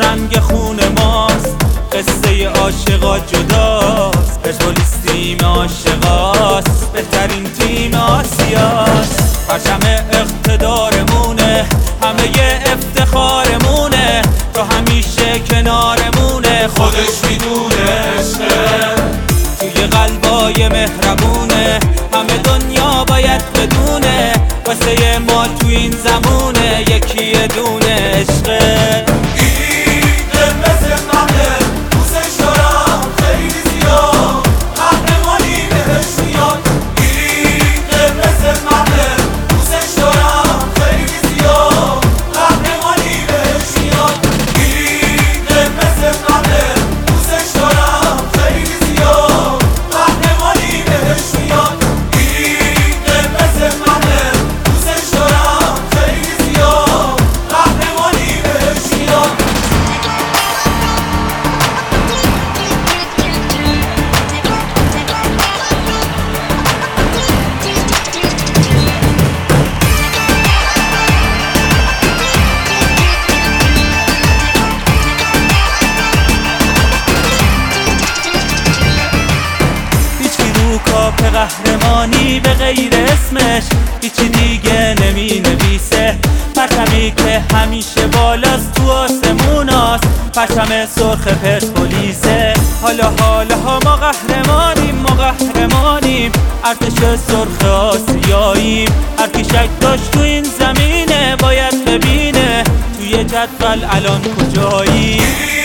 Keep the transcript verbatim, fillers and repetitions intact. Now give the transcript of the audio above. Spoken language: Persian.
رنگ خون ماست، قصه عاشقا جداست، پرسپولیس تیم عاشقاست، بهترین تیم آسیاست. پرچم اقتدارمونه، همه افتخارمونه، تو همیشه کنارمونه، خودش میدونه عشقه توی قلبای مهربونه، همه دنیا باید بدونه واسه ما تو این زمونه یکی دونه عشقه. کاپ قهرمانی به غیر اسمش هیچی دیگه نمی نویسه، پرچمی که همیشه بالاست تو آسموناست، پرچم سرخ پرسپولیسه. حالا حالا ها ما قهرمانیم، ما قهرمانیم، ارتش سرخ آسیاییم، هر کی شک داشت تو این زمینه باید ببینه توی جدول الان کجاییم.